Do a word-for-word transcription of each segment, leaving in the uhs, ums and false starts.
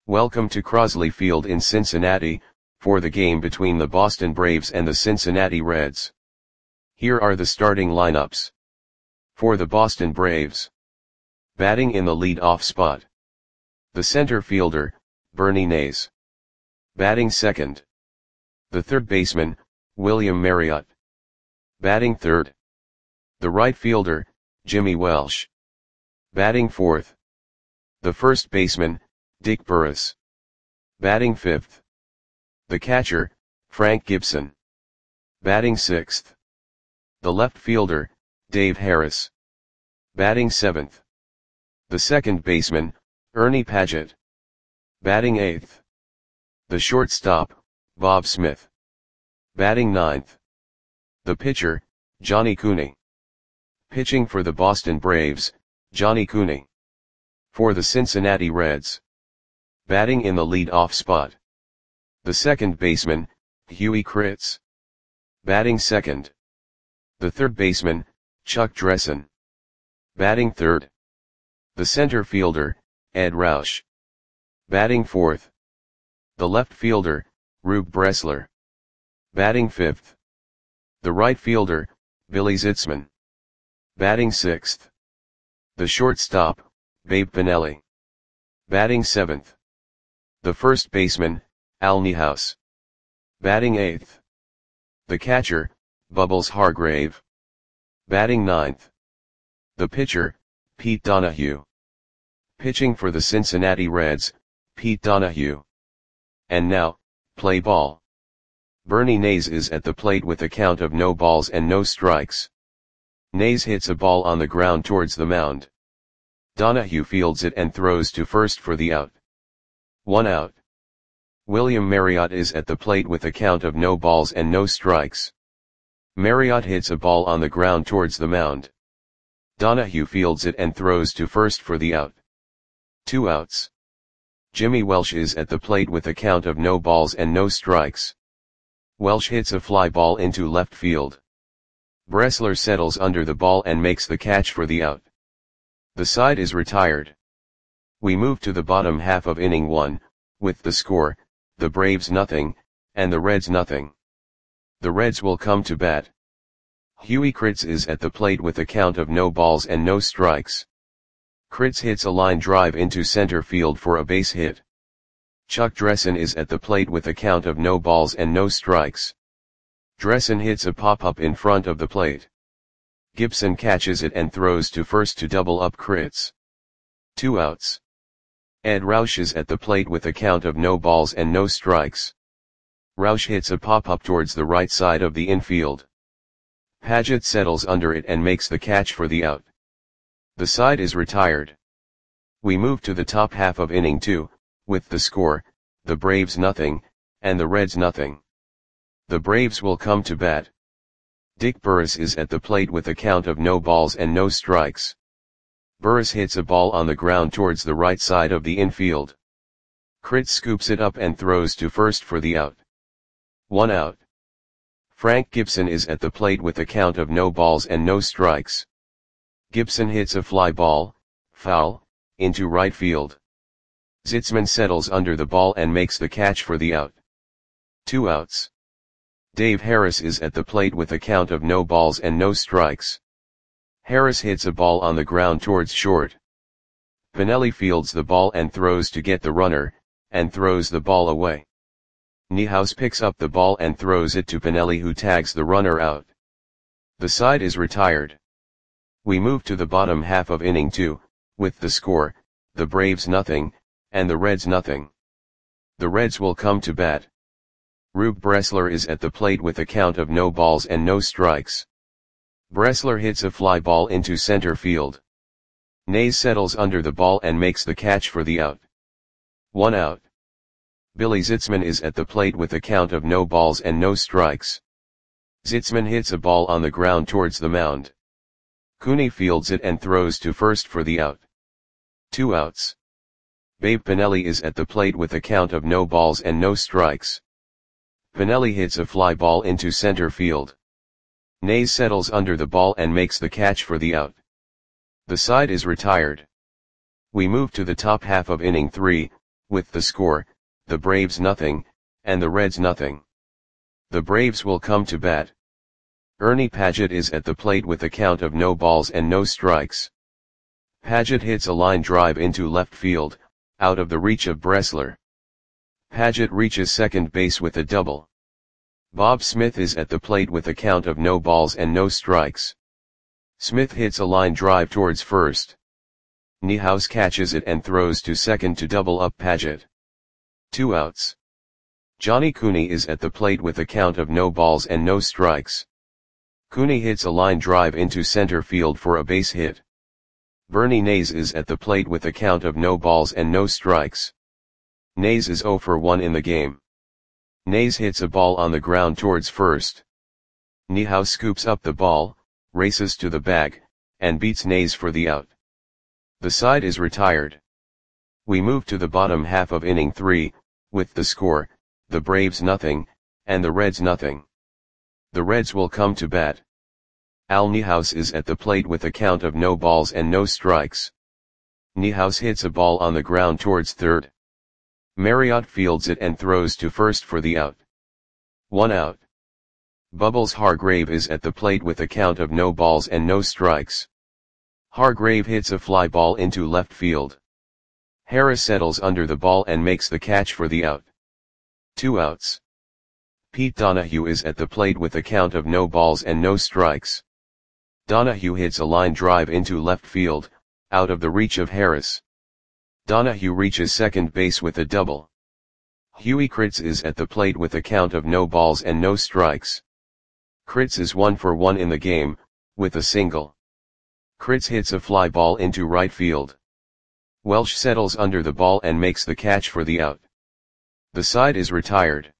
Welcome to Crosley Field in Cincinnati, for the game between the Boston Braves and the Cincinnati Reds. Here are the starting lineups. For the Boston Braves. Batting in the lead-off spot. The center fielder, Bernie Nays. Batting second. The third baseman, William Marriott. Batting third. The right fielder, Jimmy Welsh. Batting fourth. The first baseman, Dick Burris. Batting fifth. The catcher, Frank Gibson. Batting sixth. The left fielder, Dave Harris. Batting seventh. The second baseman, Ernie Padgett. Batting eighth. The shortstop, Bob Smith. Batting ninth. The pitcher, Johnny Cooney. Pitching for the Boston Braves, Johnny Cooney. For the Cincinnati Reds. Batting in the lead-off spot. The second baseman, Huey Kritz. Batting second. The third baseman, Chuck Dressen. Batting third. The center fielder, Ed Roush. Batting fourth. The left fielder, Rube Bressler. Batting fifth. The right fielder, Billy Zitzman. Batting sixth. The shortstop, Babe Pinelli. Batting seventh. The first baseman, Al Niehaus. Batting eighth. The catcher, Bubbles Hargrave. Batting ninth. The pitcher, Pete Donahue. Pitching for the Cincinnati Reds, Pete Donahue. And now, play ball. Bernie Nays is at the plate with a count of no balls and no strikes. Nays hits a ball on the ground towards the mound. Donahue fields it and throws to first for the out. One out. William Marriott is at the plate with a count of no balls and no strikes. Marriott hits a ball on the ground towards the mound. Donahue fields it and throws to first for the out. Two outs. Jimmy Welsh is at the plate with a count of no balls and no strikes. Welsh hits a fly ball into left field. Bressler settles under the ball and makes the catch for the out. The side is retired. We move to the bottom half of inning one, with the score, the Braves nothing, and the Reds nothing. The Reds will come to bat. Huey Kritz is at the plate with a count of no balls and no strikes. Kritz hits a line drive into center field for a base hit. Chuck Dressen is at the plate with a count of no balls and no strikes. Dressen hits a pop-up in front of the plate. Gibson catches it and throws to first to double up Kritz. Two outs. Ed Roush is at the plate with a count of no balls and no strikes. Roush hits a pop-up towards the right side of the infield. Padgett settles under it and makes the catch for the out. The side is retired. We move to the top half of inning two, with the score, the Braves nothing, and the Reds nothing. The Braves will come to bat. Dick Burris is at the plate with a count of no balls and no strikes. Burris hits a ball on the ground towards the right side of the infield. Kritz scoops it up and throws to first for the out. One out. Frank Gibson is at the plate with a count of no balls and no strikes. Gibson hits a fly ball, foul, into right field. Zitzman settles under the ball and makes the catch for the out. Two outs. Dave Harris is at the plate with a count of no balls and no strikes. Harris hits a ball on the ground towards short. Pinelli fields the ball and throws to get the runner, and throws the ball away. Niehaus picks up the ball and throws it to Pinelli, who tags the runner out. The side is retired. We move to the bottom half of inning two, with the score, the Braves nothing, and the Reds nothing. The Reds will come to bat. Rube Bressler is at the plate with a count of no balls and no strikes. Bressler hits a fly ball into center field. Nays settles under the ball and makes the catch for the out. One out. Billy Zitzman is at the plate with a count of no balls and no strikes. Zitzman hits a ball on the ground towards the mound. Cooney fields it and throws to first for the out. Two outs. Babe Pinelli is at the plate with a count of no balls and no strikes. Pinelli hits a fly ball into center field. Nays settles under the ball and makes the catch for the out. The side is retired. We move to the top half of inning three, with the score, the Braves nothing, and the Reds nothing. The Braves will come to bat. Ernie Padgett is at the plate with a count of no balls and no strikes. Padgett hits a line drive into left field, out of the reach of Bressler. Padgett reaches second base with a double. Bob Smith is at the plate with a count of no balls and no strikes. Smith hits a line drive towards first. Niehaus catches it and throws to second to double up Padgett. Two outs. Johnny Cooney is at the plate with a count of no balls and no strikes. Cooney hits a line drive into center field for a base hit. Bernie Nays is at the plate with a count of no balls and no strikes. Nays is oh for one in the game. Nays hits a ball on the ground towards first. Niehaus scoops up the ball, races to the bag, and beats Nays for the out. The side is retired. We move to the bottom half of inning three, with the score, the Braves nothing, and the Reds nothing. The Reds will come to bat. Al Niehaus is at the plate with a count of no balls and no strikes. Niehaus hits a ball on the ground towards third. Marriott fields it and throws to first for the out. One out. Bubbles Hargrave is at the plate with a count of no balls and no strikes. Hargrave hits a fly ball into left field. Harris settles under the ball and makes the catch for the out. Two outs. Pete Donahue is at the plate with a count of no balls and no strikes. Donahue hits a line drive into left field, out of the reach of Harris. Donahue reaches second base with a double. Huey Kritz is at the plate with a count of no balls and no strikes. Kritz is one for one in the game, with a single. Kritz hits a fly ball into right field. Welsh settles under the ball and makes the catch for the out. The side is retired.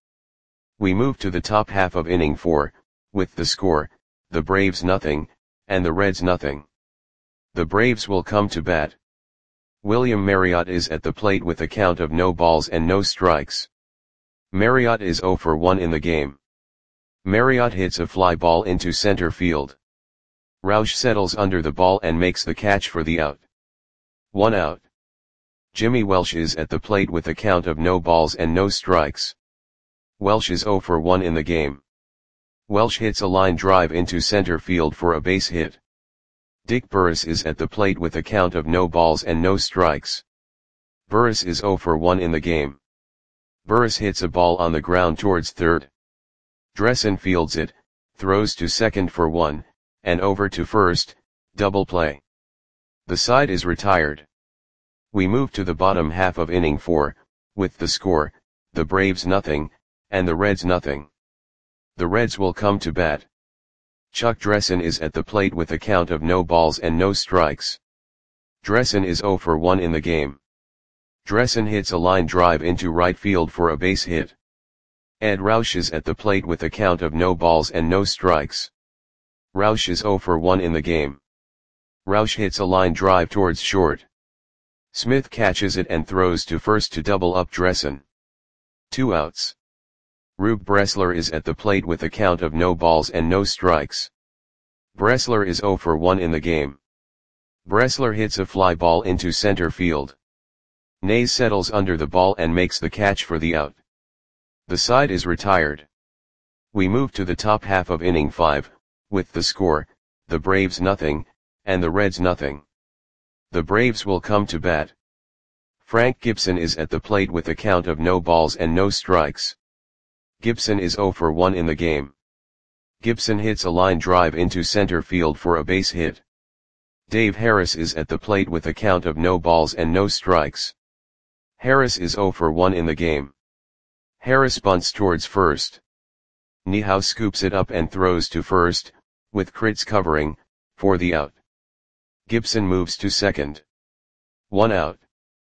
We move to the top half of inning four, with the score, the Braves nothing, and the Reds nothing. The Braves will come to bat. William Marriott is at the plate with a count of no balls and no strikes. Marriott is oh for one in the game. Marriott hits a fly ball into center field. Roush settles under the ball and makes the catch for the out. One out. Jimmy Welsh is at the plate with a count of no balls and no strikes. Welsh is oh for one in the game. Welsh hits a line drive into center field for a base hit. Dick Burris is at the plate with a count of no balls and no strikes. Burris is oh for one in the game. Burris hits a ball on the ground towards third. Dressen fields it, throws to second for one, and over to first, double play. The side is retired. We move to the bottom half of inning four, with the score, the Braves nothing, and the Reds nothing. The Reds will come to bat. Chuck Dressen is at the plate with a count of no balls and no strikes. Dressen is oh for one in the game. Dressen hits a line drive into right field for a base hit. Ed Roush is at the plate with a count of no balls and no strikes. Roush is oh for one in the game. Roush hits a line drive towards short. Smith catches it and throws to first to double up Dressen. Two outs. Rube Bressler is at the plate with a count of no balls and no strikes. Bressler is oh for one in the game. Bressler hits a fly ball into center field. Nays settles under the ball and makes the catch for the out. The side is retired. We move to the top half of inning five, with the score, the Braves nothing, and the Reds nothing. The Braves will come to bat. Frank Gibson is at the plate with a count of no balls and no strikes. Gibson is oh for one in the game. Gibson hits a line drive into center field for a base hit. Dave Harris is at the plate with a count of no balls and no strikes. Harris is oh for one in the game. Harris bunts towards first. Niehaus scoops it up and throws to first, with Kritz covering, for the out. Gibson moves to second. One out.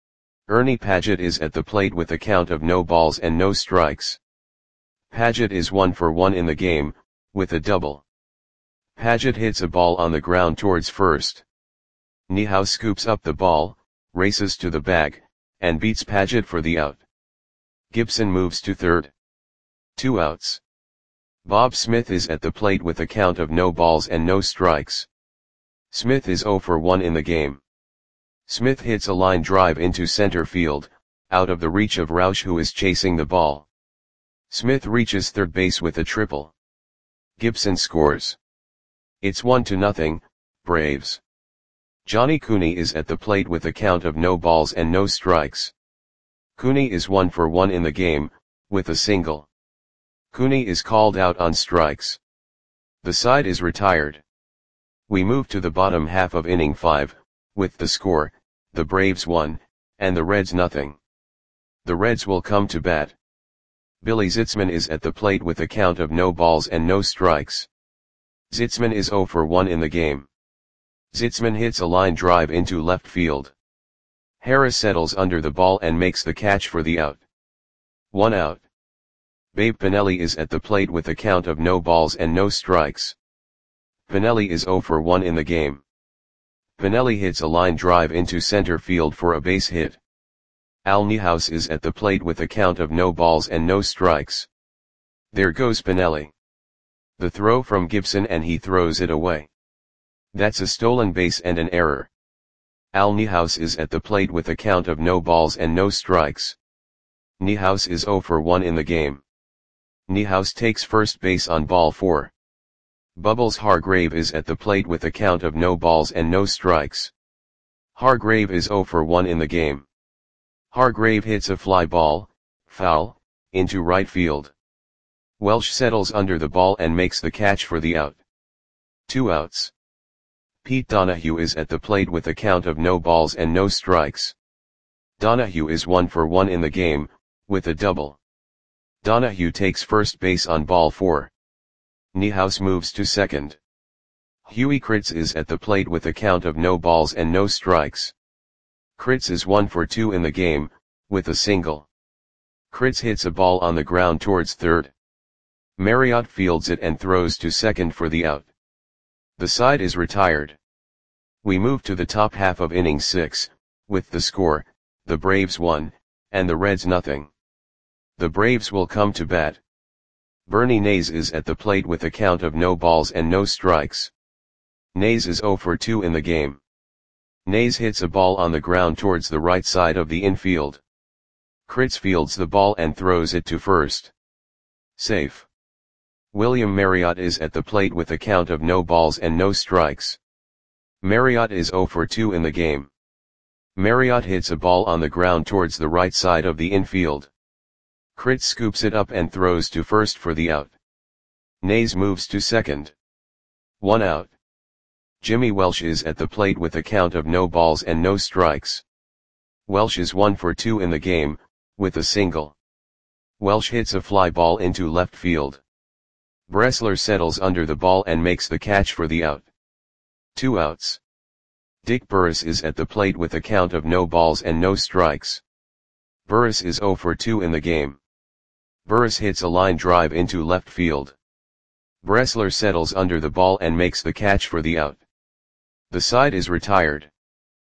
Ernie Padgett is at the plate with a count of no balls and no strikes. Padgett is one for one in the game, with a double. Padgett hits a ball on the ground towards first. Niehaus scoops up the ball, races to the bag, and beats Padgett for the out. Gibson moves to third. Two outs. Bob Smith is at the plate with a count of no balls and no strikes. Smith is oh for one in the game. Smith hits a line drive into center field, out of the reach of Roush, who is chasing the ball. Smith reaches third base with a triple. Gibson scores. It's one to nothing, Braves. Johnny Cooney is at the plate with a count of no balls and no strikes. Cooney is one for one in the game, with a single. Cooney is called out on strikes. The side is retired. We move to the bottom half of inning five, with the score, the Braves one, and the Reds nothing. The Reds will come to bat. Billy Zitzman is at the plate with a count of no balls and no strikes. Zitzman is zero for one in the game. Zitzman hits a line drive into left field. Harris settles under the ball and makes the catch for the out. One out. Babe Pinelli is at the plate with a count of no balls and no strikes. Pinelli is zero for one in the game. Pinelli hits a line drive into center field for a base hit. Al Niehaus is at the plate with a count of no balls and no strikes. There goes Pinelli. The throw from Gibson and he throws it away. That's a stolen base and an error. Al Niehaus is at the plate with a count of no balls and no strikes. Niehaus is zero for one in the game. Niehaus takes first base on ball four. Bubbles Hargrave is at the plate with a count of no balls and no strikes. Hargrave is zero for one in the game. Hargrave hits a fly ball, foul, into right field. Welsh settles under the ball and makes the catch for the out. Two outs. Pete Donahue is at the plate with a count of no balls and no strikes. Donahue is one for one in the game, with a double. Donahue takes first base on ball four. Niehaus moves to second. Huey Kritz is at the plate with a count of no balls and no strikes. Kritz is one for two in the game, with a single. Kritz hits a ball on the ground towards third. Marriott fields it and throws to second for the out. The side is retired. We move to the top half of inning six, with the score, the Braves one, and the Reds nothing. The Braves will come to bat. Bernie Nays is at the plate with a count of no balls and no strikes. Nays is zero for two in the game. Nays hits a ball on the ground towards the right side of the infield. Kritz fields the ball and throws it to first. Safe. William Marriott is at the plate with a count of no balls and no strikes. Marriott is zero for two in the game. Marriott hits a ball on the ground towards the right side of the infield. Kritz scoops it up and throws to first for the out. Nays moves to second. One out. Jimmy Welsh is at the plate with a count of no balls and no strikes. Welsh is one for two in the game, with a single. Welsh hits a fly ball into left field. Bressler settles under the ball and makes the catch for the out. Two outs. Dick Burris is at the plate with a count of no balls and no strikes. Burris is zero for two in the game. Burris hits a line drive into left field. Bressler settles under the ball and makes the catch for the out. The side is retired.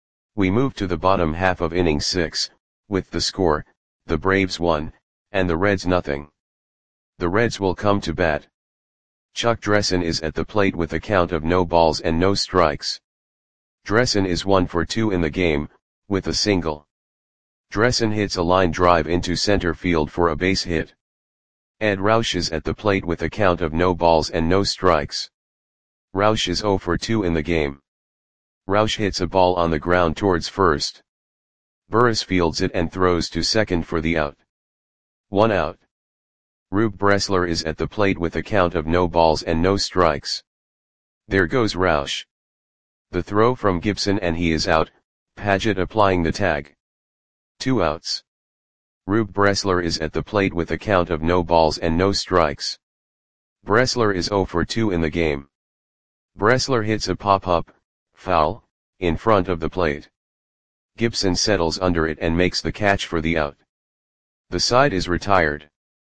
We move to the bottom half of inning six, with the score, the Braves one, and the Reds nothing. The Reds will come to bat. Chuck Dressen is at the plate with a count of no balls and no strikes. Dressen is one for two in the game, with a single. Dressen hits a line drive into center field for a base hit. Ed Roush is at the plate with a count of no balls and no strikes. Roush is zero for two in the game. Roush hits a ball on the ground towards first. Burris fields it and throws to second for the out. One out. Rube Bressler is at the plate with a count of no balls and no strikes. There goes Roush. The throw from Gibson and he is out, Paget applying the tag. Two outs. Rube Bressler is at the plate with a count of no balls and no strikes. Bressler is zero for two in the game. Bressler hits a pop-up, foul, in front of the plate. Gibson settles under it and makes the catch for the out. The side is retired.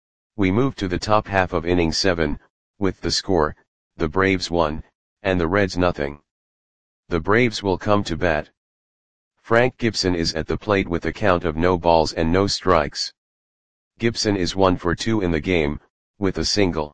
We move to the top half of inning seven, with the score, the Braves one, and the Reds nothing. The Braves will come to bat. Frank Gibson is at the plate with a count of no balls and no strikes. Gibson is one for two in the game, with a single.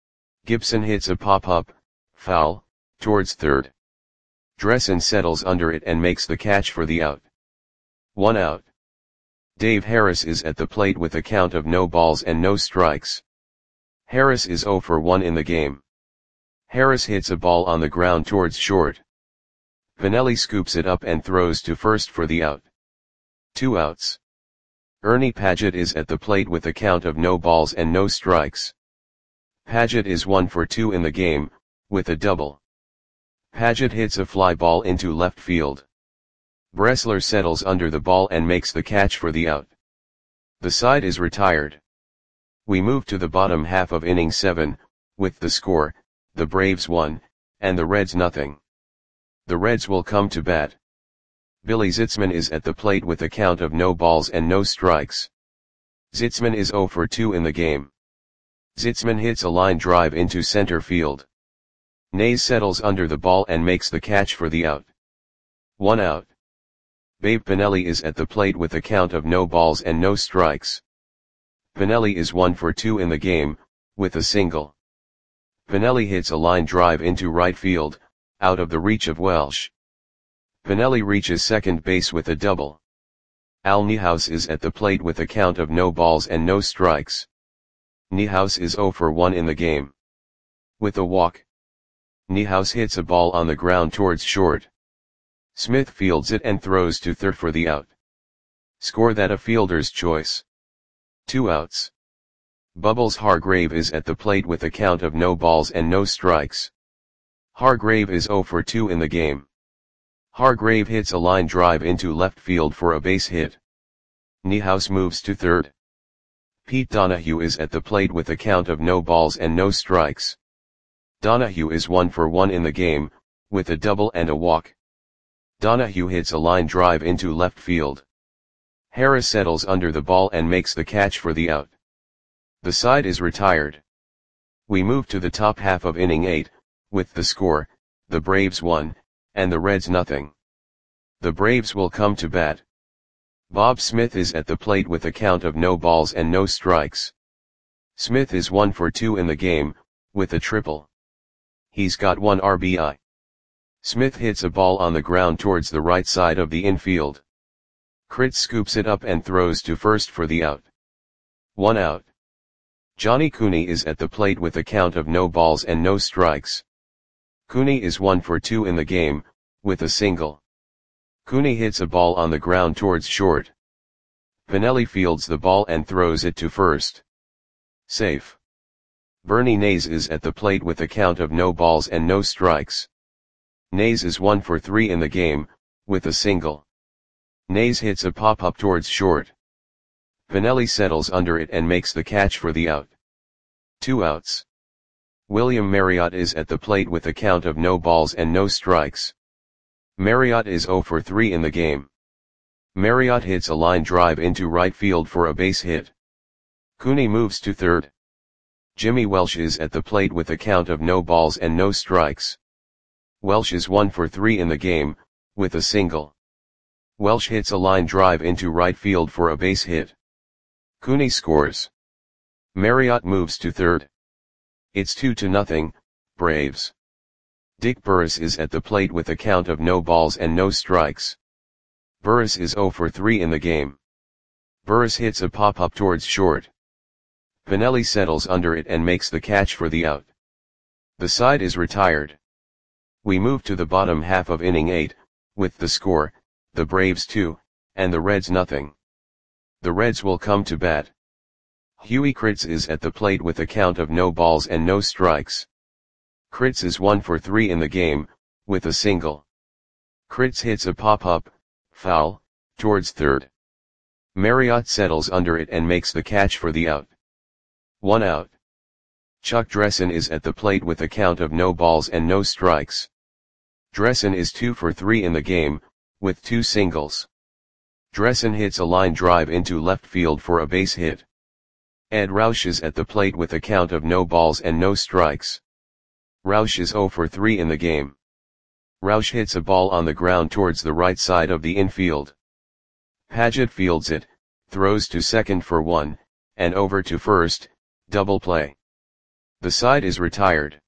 Gibson hits a pop-up, foul, towards third. Dressen settles under it and makes the catch for the out. One out. Dave Harris is at the plate with a count of no balls and no strikes. Harris is zero for one in the game. Harris hits a ball on the ground towards short. Pinelli scoops it up and throws to first for the out. Two outs. Ernie Padgett is at the plate with a count of no balls and no strikes. Padgett is one for two in the game, with a double. Padgett hits a fly ball into left field. Bressler settles under the ball and makes the catch for the out. The side is retired. We move to the bottom half of inning seven, with the score, the Braves one, and the Reds nothing. The Reds will come to bat. Billy Zitzman is at the plate with a count of no balls and no strikes. Zitzman is zero for two in the game. Zitzman hits a line drive into center field. Nays settles under the ball and makes the catch for the out. One out. Babe Pinelli is at the plate with a count of no balls and no strikes. Pinelli is one for two in the game, with a single. Pinelli hits a line drive into right field, out of the reach of Welsh. Pinelli reaches second base with a double. Al Niehaus is at the plate with a count of no balls and no strikes. Niehaus is zero for one in the game. With a walk. Niehaus hits a ball on the ground towards short. Smith fields it and throws to third for the out. Score that a fielder's choice. Two outs. Bubbles Hargrave is at the plate with a count of no balls and no strikes. Hargrave is zero for two in the game. Hargrave hits a line drive into left field for a base hit. Niehaus moves to third. Pete Donahue is at the plate with a count of no balls and no strikes. Donahue is one for one in the game, with a double and a walk. Donahue hits a line drive into left field. Harris settles under the ball and makes the catch for the out. The side is retired. We move to the top half of inning eight, with the score, the Braves one, and the Reds nothing. The Braves will come to bat. Bob Smith is at the plate with a count of no balls and no strikes. Smith is one for two in the game, with a triple. He's got one R B I. Smith hits a ball on the ground towards the right side of the infield. Kritz scoops it up and throws to first for the out. One out. Johnny Cooney is at the plate with a count of no balls and no strikes. Cooney is one for two in the game, with a single. Cooney hits a ball on the ground towards short. Pinelli fields the ball and throws it to first. Safe. Bernie Nays is at the plate with a count of no balls and no strikes. Nays is one for three in the game, with a single. Nays hits a pop-up towards short. Pinelli settles under it and makes the catch for the out. Two outs. William Marriott is at the plate with a count of no balls and no strikes. Marriott is zero for three in the game. Marriott hits a line drive into right field for a base hit. Cooney moves to third. Jimmy Welsh is at the plate with a count of no balls and no strikes. Welsh is one for three in the game, with a single. Welsh hits a line drive into right field for a base hit. Cooney scores. Marriott moves to third. It's two to nothing, Braves. Dick Burris is at the plate with a count of no balls and no strikes. Burris is zero for three in the game. Burris hits a pop-up towards short. Pinelli settles under it and makes the catch for the out. The side is retired. We move to the bottom half of inning eight, with the score, the Braves two, and the Reds nothing. The Reds will come to bat. Huey Kritz is at the plate with a count of no balls and no strikes. Kritz is one for three in the game, with a single. Kritz hits a pop-up, foul, towards third. Marriott settles under it and makes the catch for the out. One out. Chuck Dressen is at the plate with a count of no balls and no strikes. Dressen is two for three in the game, with two singles. Dressen hits a line drive into left field for a base hit. Ed Roush is at the plate with a count of no balls and no strikes. Roush is zero for three in the game. Roush hits a ball on the ground towards the right side of the infield. Padgett fields it, throws to second for one, and over to first, double play. The side is retired.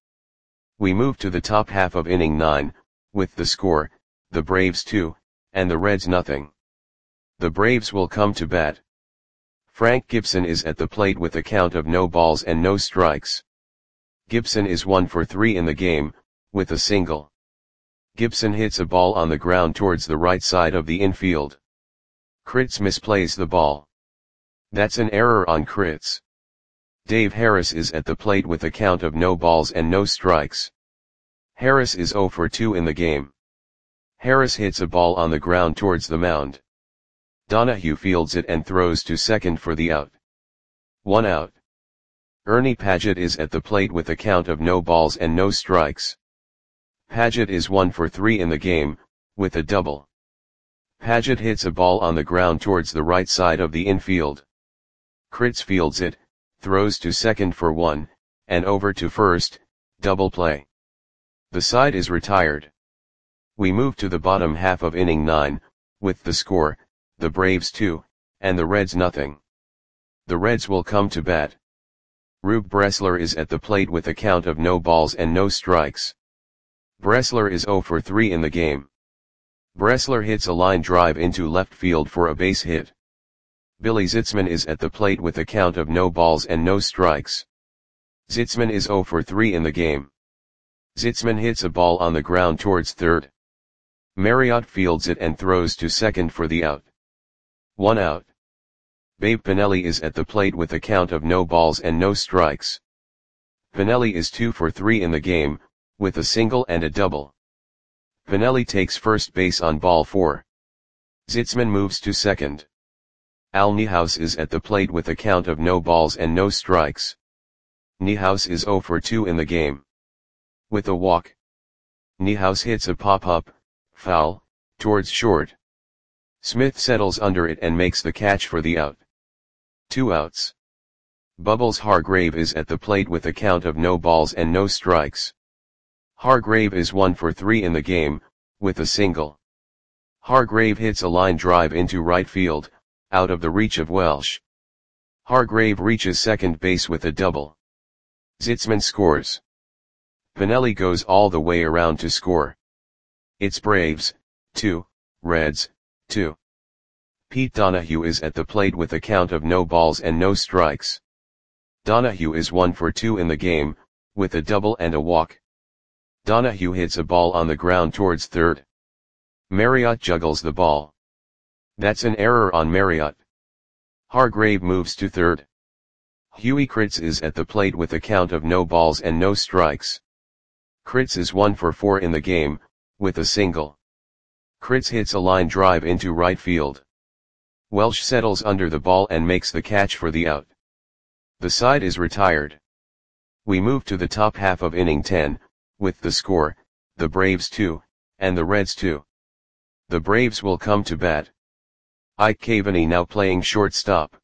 We move to the top half of inning nine, with the score, the Braves two, and the Reds nothing. The Braves will come to bat. Frank Gibson is at the plate with a count of no balls and no strikes. Gibson is one for three in the game, with a single. Gibson hits a ball on the ground towards the right side of the infield. Kritz misplays the ball. That's an error on Kritz. Dave Harris is at the plate with a count of no balls and no strikes. Harris is zero for two in the game. Harris hits a ball on the ground towards the mound. Donahue fields it and throws to second for the out. One out. Ernie Padgett is at the plate with a count of no balls and no strikes. Padgett is one for three in the game, with a double. Padgett hits a ball on the ground towards the right side of the infield. Kritz fields it, throws to second for one, and over to first, double play. The side is retired. We move to the bottom half of inning nine, with the score, the Braves two, and the Reds nothing. The Reds will come to bat. Rube Bressler is at the plate with a count of no balls and no strikes. Bressler is zero for three in the game. Bressler hits a line drive into left field for a base hit. Billy Zitzman is at the plate with a count of no balls and no strikes. Zitzman is zero for three in the game. Zitzman hits a ball on the ground towards third. Marriott fields it and throws to second for the out. One out. Babe Pinelli is at the plate with a count of no balls and no strikes. Pinelli is two for three in the game, with a single and a double. Pinelli takes first base on ball four. Zitzman moves to second. Al Niehaus is at the plate with a count of no balls and no strikes. Niehaus is zero for two in the game. With a walk. Niehaus hits a pop-up, foul, towards short. Smith settles under it and makes the catch for the out. Two outs. Bubbles Hargrave is at the plate with a count of no balls and no strikes. Hargrave is one for three in the game, with a single. Hargrave hits a line drive into right field, out of the reach of Welsh. Hargrave reaches second base with a double. Zitzman scores. Pinelli goes all the way around to score. It's Braves, two, Reds, two. Pete Donahue is at the plate with a count of no balls and no strikes. Donahue is one for two in the game, with a double and a walk. Donahue hits a ball on the ground towards third. Marriott juggles the ball. That's an error on Marriott. Hargrave moves to third. Huey Kritz is at the plate with a count of no balls and no strikes. Kritz is one for four in the game, with a single. Kritz hits a line drive into right field. Welsh settles under the ball and makes the catch for the out. The side is retired. We move to the top half of inning ten, with the score, the Braves two, and the Reds two. The Braves will come to bat. Ike Cavaney now playing shortstop.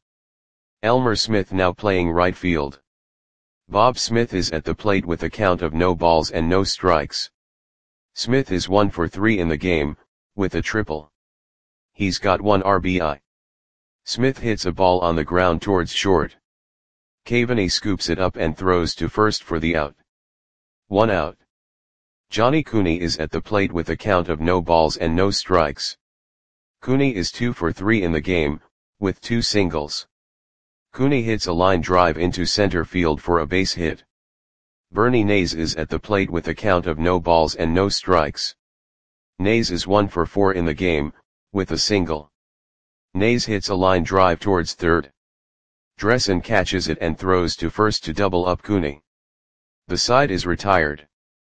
Elmer Smith now playing right field. Bob Smith is at the plate with a count of no balls and no strikes. Smith is one for three in the game, with a triple. He's got one R B I. Smith hits a ball on the ground towards short. Cavaney scoops it up and throws to first for the out. One out. Johnny Cooney is at the plate with a count of no balls and no strikes. Cooney is two for three in the game, with two singles. Cooney hits a line drive into center field for a base hit. Bernie Nays is at the plate with a count of no balls and no strikes. Nays is one for four in the game, with a single. Nays hits a line drive towards third. Dressen catches it and throws to first to double up Cooney. The side is retired.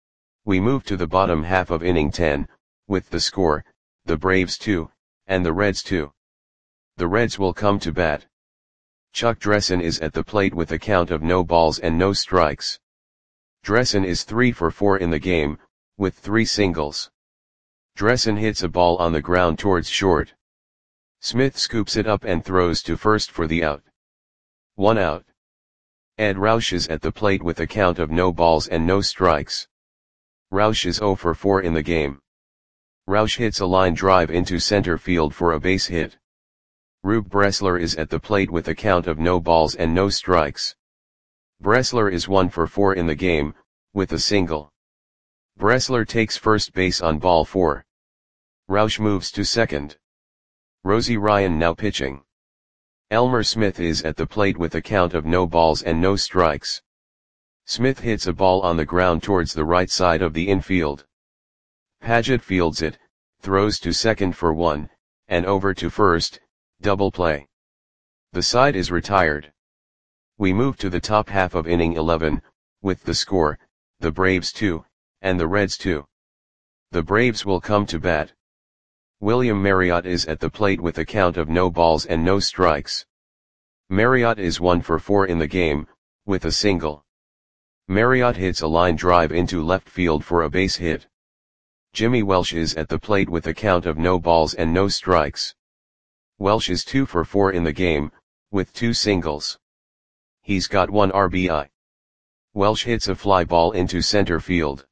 We move to the bottom half of inning ten, with the score, the Braves two, and the Reds two. The Reds will come to bat. Chuck Dressen is at the plate with a count of no balls and no strikes. Dressen is three for four in the game, with three singles. Dressen hits a ball on the ground towards short. Smith scoops it up and throws to first for the out. One out. Ed Roush is at the plate with a count of no balls and no strikes. Roush is zero for four in the game. Roush hits a line drive into center field for a base hit. Rube Bressler is at the plate with a count of no balls and no strikes. Bressler is one for four in the game, with a single. Bressler takes first base on ball four. Roush moves to second. Rosie Ryan now pitching. Elmer Smith is at the plate with a count of no balls and no strikes. Smith hits a ball on the ground towards the right side of the infield. Paget fields it, throws to second for one, and over to first, double play. The side is retired. We move to the top half of inning eleven, with the score, the Braves two, and the Reds two. The Braves will come to bat. William Marriott is at the plate with a count of no balls and no strikes. Marriott is one for four in the game, with a single. Marriott hits a line drive into left field for a base hit. Jimmy Welsh is at the plate with a count of no balls and no strikes. Welsh is two for four in the game, with two singles. He's got one R B I. Welsh hits a fly ball into center field.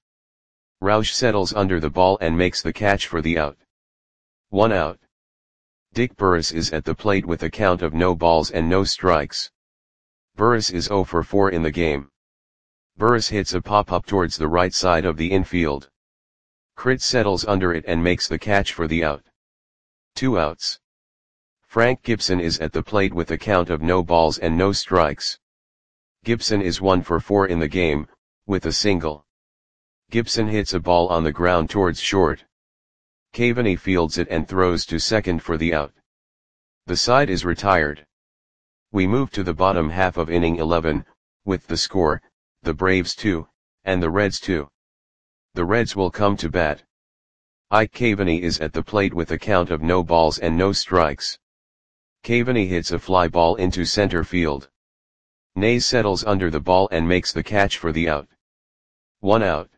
Roush settles under the ball and makes the catch for the out. One out. Dick Burris is at the plate with a count of no balls and no strikes. Burris is zero for four in the game. Burris hits a pop-up towards the right side of the infield. Crit settles under it and makes the catch for the out. Two outs. Frank Gibson is at the plate with a count of no balls and no strikes. Gibson is one for four in the game, with a single. Gibson hits a ball on the ground towards short. Cavaney fields it and throws to second for the out. The side is retired. We move to the bottom half of inning eleven, with the score, the Braves two, and the Reds two. The Reds will come to bat. Ike Cavaney is at the plate with a count of no balls and no strikes. Cavaney hits a fly ball into center field. Nays settles under the ball and makes the catch for the out. One out.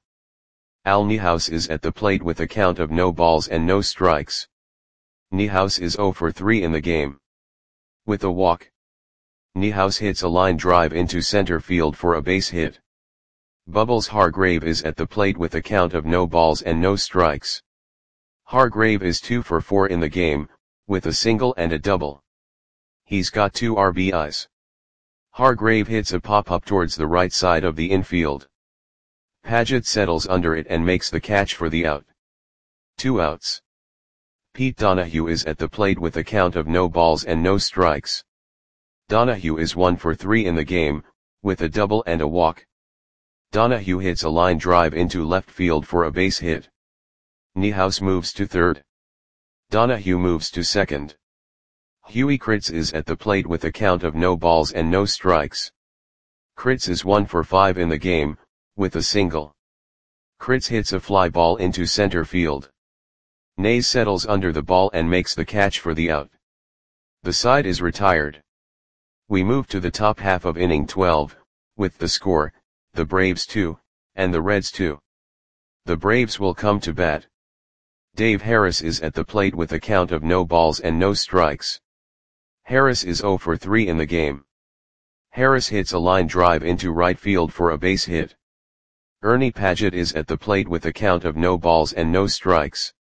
Al Niehaus is at the plate with a count of no balls and no strikes. Niehaus is zero for three in the game. With a walk. Niehaus hits a line drive into center field for a base hit. Bubbles Hargrave is at the plate with a count of no balls and no strikes. Hargrave is two for four in the game, with a single and a double. He's got two R B Is. Hargrave hits a pop-up towards the right side of the infield. Paget settles under it and makes the catch for the out. Two outs. Pete Donahue is at the plate with a count of no balls and no strikes. Donahue is one for three in the game, with a double and a walk. Donahue hits a line drive into left field for a base hit. Niehaus moves to third. Donahue moves to second. Huey Kritz is at the plate with a count of no balls and no strikes. Kritz is one for five in the game, with a single. Kritz hits a fly ball into center field. Nays settles under the ball and makes the catch for the out. The side is retired. We move to the top half of inning twelve, with the score, the Braves two, and the Reds two. The Braves will come to bat. Dave Harris is at the plate with a count of no balls and no strikes. Harris is zero for three in the game. Harris hits a line drive into right field for a base hit. Ernie Paget is at the plate with a count of no balls and no strikes.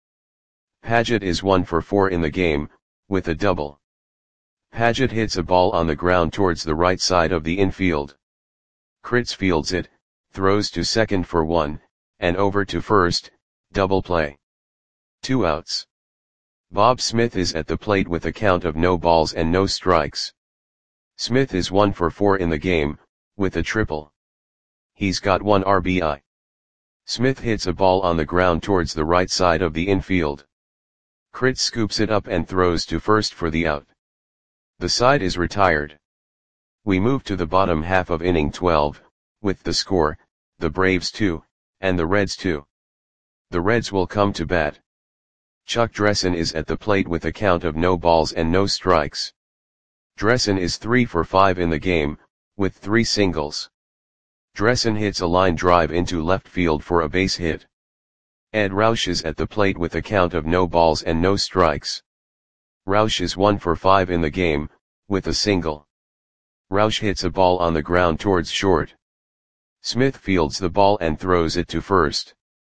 Paget is one for four in the game, with a double. Paget hits a ball on the ground towards the right side of the infield. Kritz fields it, throws to second for one, and over to first, double play. Two outs. Bob Smith is at the plate with a count of no balls and no strikes. Smith is one for four in the game, with a triple. He's got one R B I. Smith hits a ball on the ground towards the right side of the infield. Kritz scoops it up and throws to first for the out. The side is retired. We move to the bottom half of inning twelve, with the score, the Braves two, and the Reds two. The Reds will come to bat. Chuck Dressen is at the plate with a count of no balls and no strikes. Dressen is three for five in the game, with three singles. Dressen hits a line drive into left field for a base hit. Ed Roush is at the plate with a count of no balls and no strikes. Roush is one for five in the game, with a single. Roush hits a ball on the ground towards short. Smith fields the ball and throws it to first.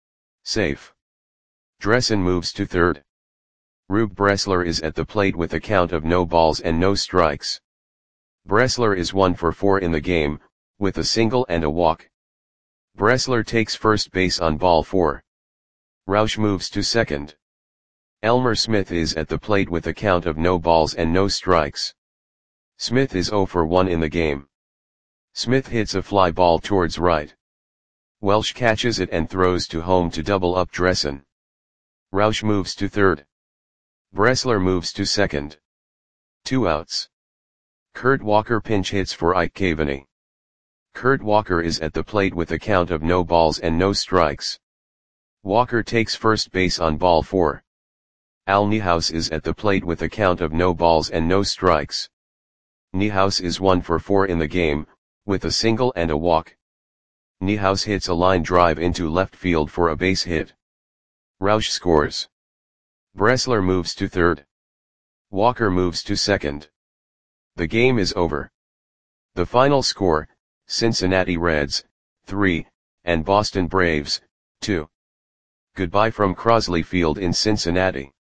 Safe. Dressen moves to third. Rube Bressler is at the plate with a count of no balls and no strikes. Bressler is one for four in the game, with a single and a walk. Bressler takes first base on ball four. Roush moves to second. Elmer Smith is at the plate with a count of no balls and no strikes. Smith is zero for one in the game. Smith hits a fly ball towards right. Welsh catches it and throws to home to double up Dressen. Roush moves to third. Bressler moves to second. Two outs. Kurt Walker pinch hits for Ike Caveney. Kurt Walker is at the plate with a count of no balls and no strikes. Walker takes first base on ball four. Al Niehaus is at the plate with a count of no balls and no strikes. Niehaus is one for four in the game, with a single and a walk. Niehaus hits a line drive into left field for a base hit. Roush scores. Bressler moves to third. Walker moves to second. The game is over. The final score, Cincinnati Reds, three, and Boston Braves, two. Goodbye from Crosley Field in Cincinnati.